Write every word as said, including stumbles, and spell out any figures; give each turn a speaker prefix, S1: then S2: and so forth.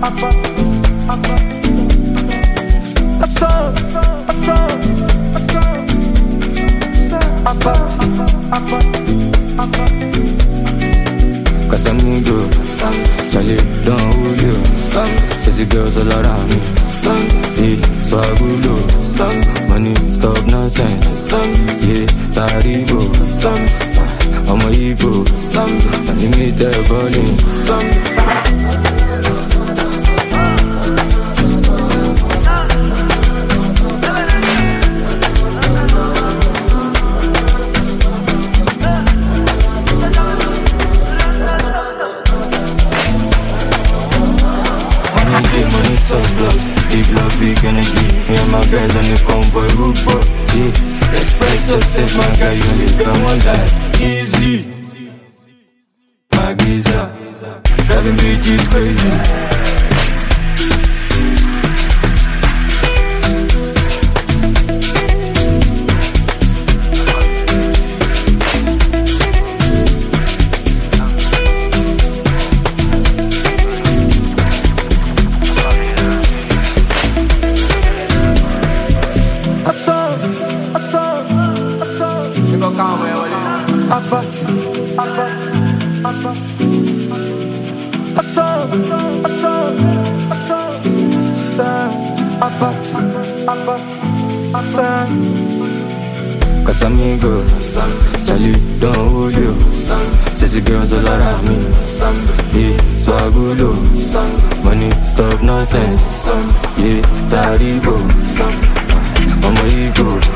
S1: Casamigo, Charlie, don't hold you. Sexy girls all around me. Yeah, swagulo. Money, stop nonsense. Yeah, taribo. I'm a ego. And you meet the bowling. Big love, big energy. Me and my guys on the convoy, root boy. Yeah, respect success, my guy, you only come one life. Easy, my geezer. Driving bitches crazy. Casamigos, Charlie, don't hold you. Sexy girls all around me. Yeah, swagulo. Money, stop nonsense. Yeah, taribo. I'm a ego.